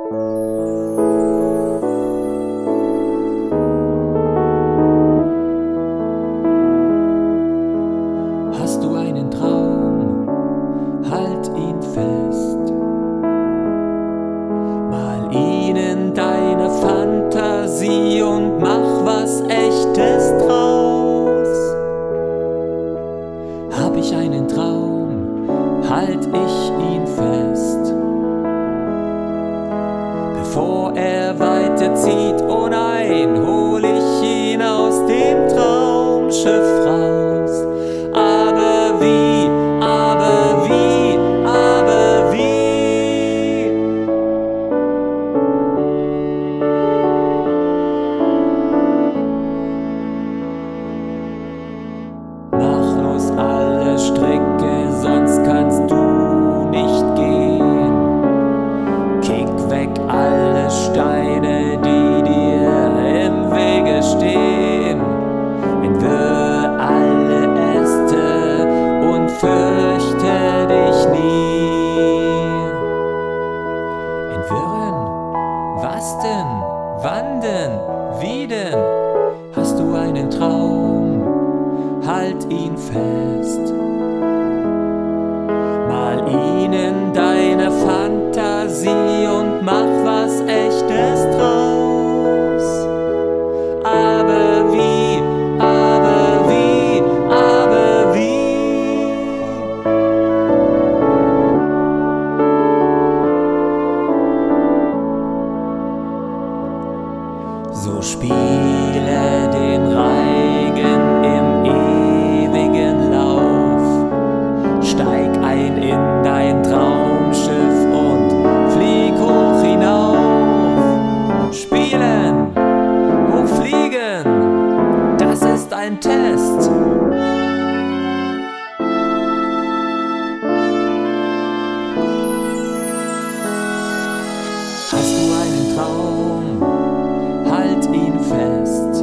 Hast du einen Traum? Halt ihn fest. Mal ihn in deine Fantasie und mach was Echtes draus. Hab ich einen Traum? Halt ich ihn fest. Bevor er weiterzieht, oh nein, hol ich ihn aus dem Traumschiff raus. Aber wie, aber wie, aber wie? Mach los alle Stricke, sonst kannst du nicht gehen. Kick weg alle Steine, die dir im Wege stehen. Entwirre alle Äste und fürchte dich nie. Entwirren? Was denn? Wann denn? Wie denn? Hast du einen Traum? Halt ihn fest. Mal ihn in deine Fantasie und mach was Echtes draus. Aber wie, aber wie, aber wie? So spiele den Reigen im ewigen Lauf. Steig ein in dein Traumschiff und flieg hoch hinauf. Spielen, hochfliegen, das ist ein Test. Hast du einen Traum? Halt ihn fest.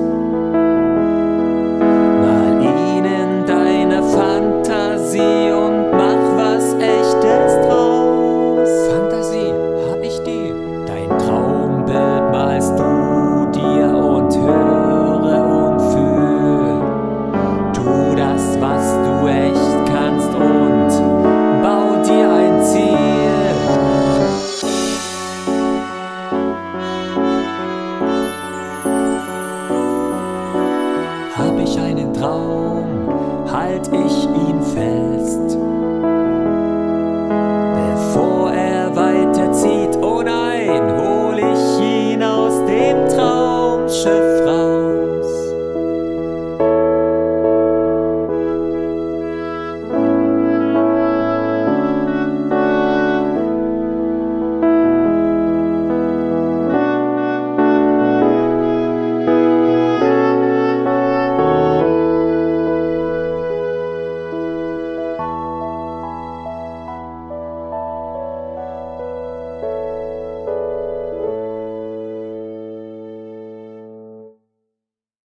Mal ihn in deine Fantasie und mach was Echtes draus. Fantasie, hab ich die? Dein Traumbild malst du dir und höre und fühl. Tu das, was du echt kannst und bau dir ein Ziel. Hab ich einen Traum, halt ich ihn fest.